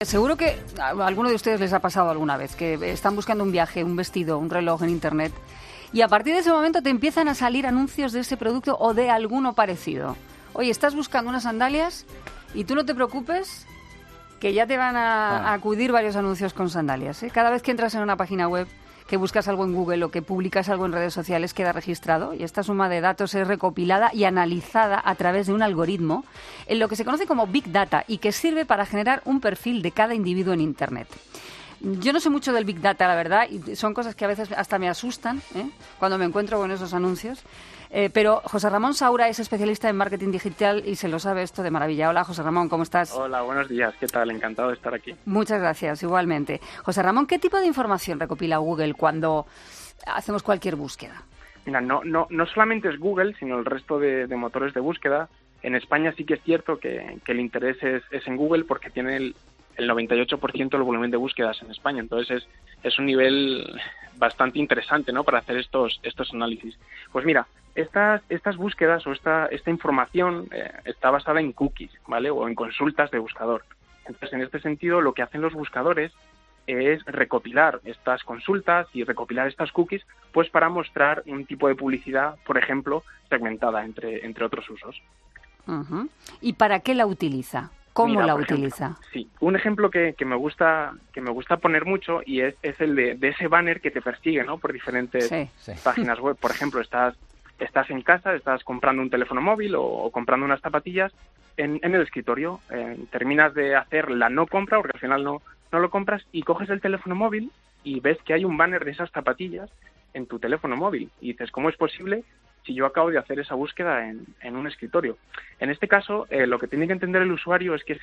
Seguro que a alguno de ustedes les ha pasado alguna vez que están buscando un viaje, un vestido, un reloj en Internet y a partir de ese momento te empiezan a salir anuncios de ese producto o de alguno parecido. Oye, estás buscando unas sandalias y tú no te preocupes que ya te van a acudir varios anuncios con sandalias, ¿eh? Cada vez que entras en una página web, que buscas algo en Google o que publicas algo en redes sociales, queda registrado y esta suma de datos es recopilada y analizada a través de un algoritmo en lo que se conoce como Big Data y que sirve para generar un perfil de cada individuo en Internet. Yo no sé mucho del Big Data, la verdad, y son cosas que a veces hasta me asustan, cuando me encuentro con esos anuncios. Pero José Ramón Saura es especialista en marketing digital y se lo sabe esto de maravilla. Hola, José Ramón, ¿cómo estás? Hola, buenos días. ¿Qué tal? Encantado de estar aquí. Muchas gracias, igualmente. José Ramón, ¿qué tipo de información recopila Google cuando hacemos cualquier búsqueda? Mira, no solamente es Google, sino el resto de motores de búsqueda. En España sí que es cierto que el interés es en Google porque tiene el 98% del volumen de búsquedas en España. Entonces es un nivel bastante interesante, ¿no?, para hacer estos análisis. Pues mira, estas búsquedas o esta información está basada en cookies, ¿vale?, o en consultas de buscador. Entonces, en este sentido, lo que hacen los buscadores es recopilar estas consultas y recopilar estas cookies, pues para mostrar un tipo de publicidad, por ejemplo, segmentada entre otros usos. Uh-huh. ¿Y para qué la utiliza? ¿Cómo la utiliza? Sí, un ejemplo que me gusta poner mucho y es el de ese banner que te persigue, ¿no?, por diferentes páginas web. Por ejemplo, estás en casa, estás comprando un teléfono móvil o comprando unas zapatillas en el escritorio, terminas de hacer la no compra porque al final no lo compras y coges el teléfono móvil y ves que hay un banner de esas zapatillas en tu teléfono móvil y dices, ¿cómo es posible si yo acabo de hacer esa búsqueda en un escritorio? En este caso, lo que tiene que entender el usuario es que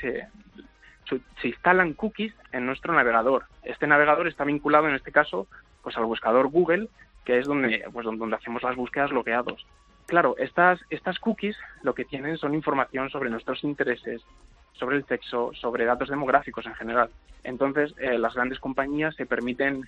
se instalan cookies en nuestro navegador. Este navegador está vinculado, en este caso, pues al buscador Google, que es donde hacemos las búsquedas logueados. Claro, estas cookies lo que tienen son información sobre nuestros intereses, sobre el sexo, sobre datos demográficos en general. Entonces, las grandes compañías se permiten,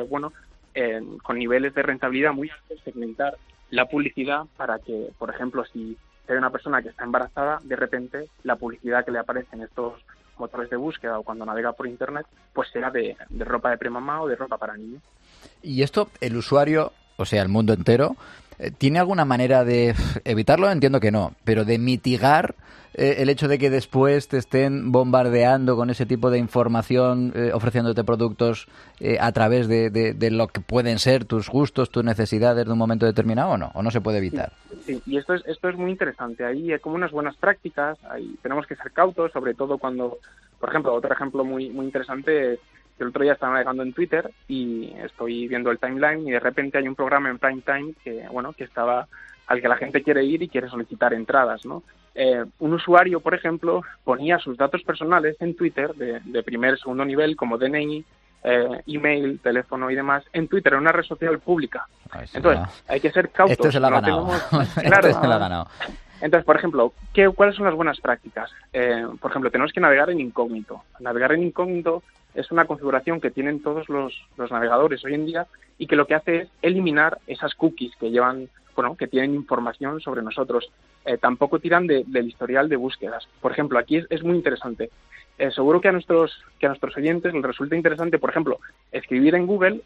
con niveles de rentabilidad muy altos, segmentar la publicidad para que, por ejemplo, si hay una persona que está embarazada, de repente la publicidad que le aparece en estos motores de búsqueda o cuando navega por Internet, pues sea de ropa de premamá o de ropa para niños. Y esto, el usuario, o sea, el mundo entero, ¿tiene alguna manera de evitarlo? Entiendo que no, pero de mitigar el hecho de que después te estén bombardeando con ese tipo de información, ofreciéndote productos a través de lo que pueden ser tus gustos, tus necesidades de un momento determinado, ¿o no se puede evitar? Sí, y esto es muy interesante. Ahí hay como unas buenas prácticas, ahí tenemos que ser cautos, sobre todo cuando, por ejemplo, otro ejemplo muy interesante es que el otro día estaba navegando en Twitter y estoy viendo el timeline y de repente hay un programa en prime time que estaba al que la gente quiere ir y quiere solicitar entradas, ¿no? Un usuario, por ejemplo, ponía sus datos personales en Twitter de primer, segundo nivel, como DNI, email, teléfono y demás, en Twitter, en una red social pública. Entonces, hay que ser cautos. Este se lo ha ganado. Claro. Este se lo ha ganado. Entonces, por ejemplo, ¿cuáles son las buenas prácticas? Por ejemplo, tenemos que navegar en incógnito. Navegar en incógnito es una configuración que tienen todos los navegadores hoy en día y que lo que hace es eliminar esas cookies que llevan, que tienen información sobre nosotros. Tampoco tiran del historial de búsquedas. Por ejemplo, aquí es muy interesante. Seguro que a nuestros oyentes les resulta interesante, por ejemplo, escribir en Google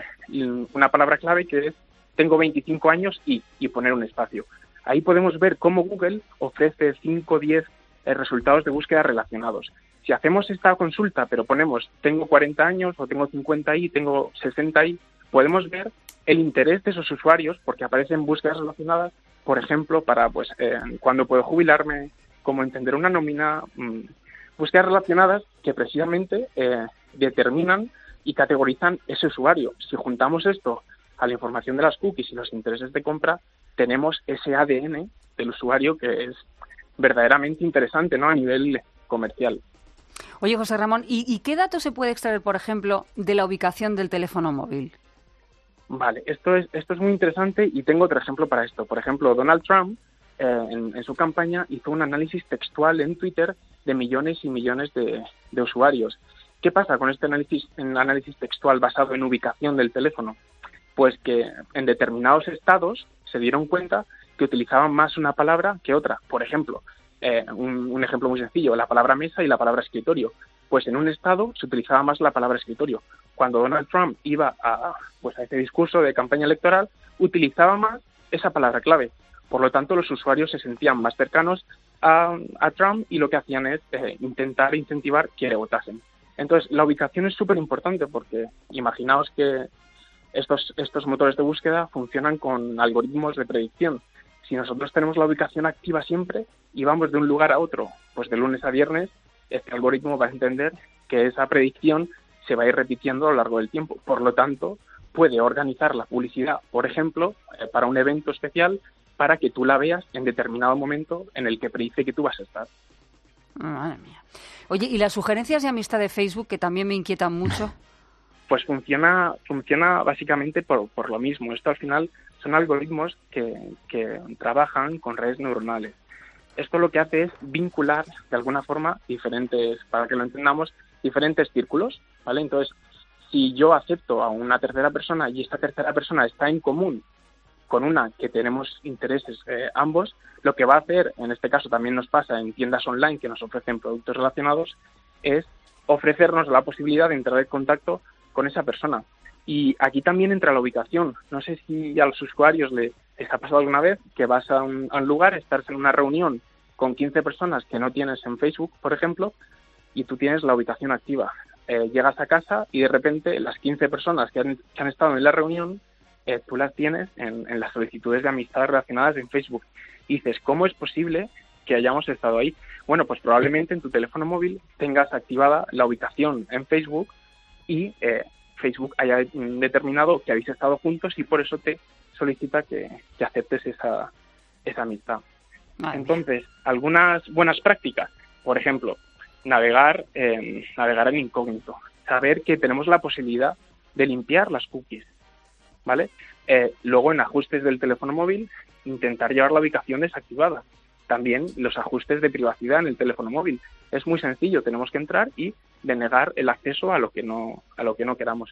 una palabra clave que es tengo 25 años y poner un espacio. Ahí podemos ver cómo Google ofrece 5 o 10 resultados de búsqueda relacionados. Si hacemos esta consulta, pero ponemos tengo 40 años o tengo 50 y tengo 60 y, podemos ver el interés de esos usuarios porque aparecen búsquedas relacionadas, por ejemplo, para cuándo puedo jubilarme, cómo entender una nómina, búsquedas relacionadas que precisamente determinan y categorizan ese usuario. Si juntamos esto a la información de las cookies y los intereses de compra, tenemos ese ADN del usuario que es verdaderamente interesante, ¿no?, a nivel comercial. Oye, José Ramón, ¿y qué datos se puede extraer, por ejemplo, de la ubicación del teléfono móvil? Vale, esto es muy interesante y tengo otro ejemplo para esto. Por ejemplo, Donald Trump en su campaña hizo un análisis textual en Twitter de millones y millones de usuarios. ¿Qué pasa con este análisis textual basado en ubicación del teléfono? Pues que en determinados estados se dieron cuenta que utilizaban más una palabra que otra. Por ejemplo, un ejemplo muy sencillo, la palabra mesa y la palabra escritorio. pues en un estado se utilizaba más la palabra escritorio. Cuando Donald Trump iba a ese discurso de campaña electoral, utilizaba más esa palabra clave. Por lo tanto, los usuarios se sentían más cercanos a Trump y lo que hacían es intentar incentivar que le votasen. Entonces, la ubicación es súper importante porque imaginaos que estos motores de búsqueda funcionan con algoritmos de predicción. Si nosotros tenemos la ubicación activa siempre y vamos de un lugar a otro, pues de lunes a viernes, este algoritmo va a entender que esa predicción se va a ir repitiendo a lo largo del tiempo. Por lo tanto, puede organizar la publicidad, por ejemplo, para un evento especial, para que tú la veas en determinado momento en el que predice que tú vas a estar. Madre mía. Oye, ¿y las sugerencias de amistad de Facebook, que también me inquietan mucho? Pues funciona básicamente por lo mismo. Esto al final son algoritmos que trabajan con redes neuronales. Esto lo que hace es vincular de alguna forma para que lo entendamos, diferentes círculos, ¿vale? Entonces, si yo acepto a una tercera persona y esta tercera persona está en común con una que tenemos intereses ambos, lo que va a hacer, en este caso también nos pasa en tiendas online que nos ofrecen productos relacionados, es ofrecernos la posibilidad de entrar en contacto con esa persona. Y aquí también entra la ubicación. No sé si a los usuarios les ha pasado alguna vez que vas a un lugar, estás en una reunión con 15 personas que no tienes en Facebook, por ejemplo, y tú tienes la ubicación activa. Llegas a casa y de repente las 15 personas que han estado en la reunión, tú las tienes en las solicitudes de amistad relacionadas en Facebook. Y dices, ¿cómo es posible que hayamos estado ahí? Bueno, pues probablemente en tu teléfono móvil tengas activada la ubicación en Facebook y Facebook haya determinado que habéis estado juntos y por eso te solicita que aceptes esa amistad. Entonces, algunas buenas prácticas, por ejemplo, navegar en incógnito, saber que tenemos la posibilidad de limpiar las cookies, ¿vale? Luego, en ajustes del teléfono móvil, intentar llevar la ubicación desactivada. También los ajustes de privacidad en el teléfono móvil. Es muy sencillo, tenemos que entrar y denegar el acceso a lo que no queramos.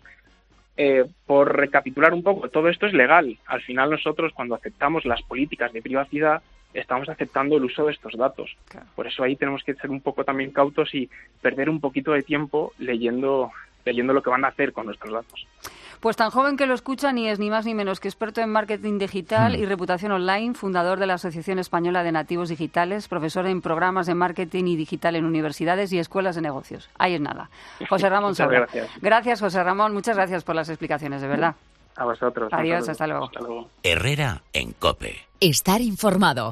Por recapitular un poco, todo esto es legal. Al final nosotros, cuando aceptamos las políticas de privacidad, estamos aceptando el uso de estos datos. Claro. Por eso ahí tenemos que ser un poco también cautos y perder un poquito de tiempo leyendo lo que van a hacer con nuestros datos. Pues tan joven que lo escucha ni es ni más ni menos que experto en marketing digital y reputación online, fundador de la Asociación Española de Nativos Digitales, profesor en programas de marketing y digital en universidades y escuelas de negocios. Ahí es nada. José Ramón Sobra. Gracias. Gracias, José Ramón. Muchas gracias por las explicaciones, de verdad. A vosotros. Adiós, hasta luego. Herrera en COPE. Estar informado.